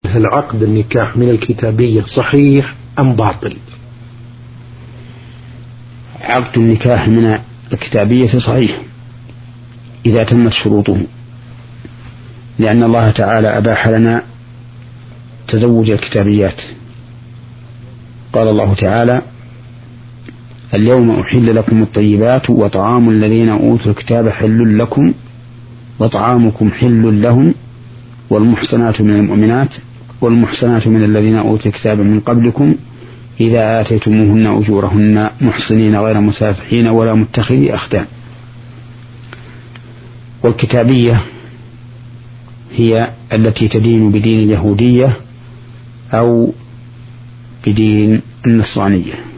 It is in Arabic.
هل عقد النكاح من الكتابية صحيح أم باطل؟ عقد النكاح من الكتابية صحيح إذا تمت شروطه، لأن الله تعالى أباح لنا تزوج الكتابيات. قال الله تعالى: اليوم أحل لكم الطيبات وطعام الذين أوتوا الكتاب حل لكم وطعامكم حل لهم والمحصنات من المؤمنات والمحصنات من الذين أوتوا الكتاب من قبلكم إذا آتيتموهن أجورهن محصنين غير مسافحين ولا متخذي أخدان. والكتابية هي التي تدين بدين اليهودية أو بدين النصرانية.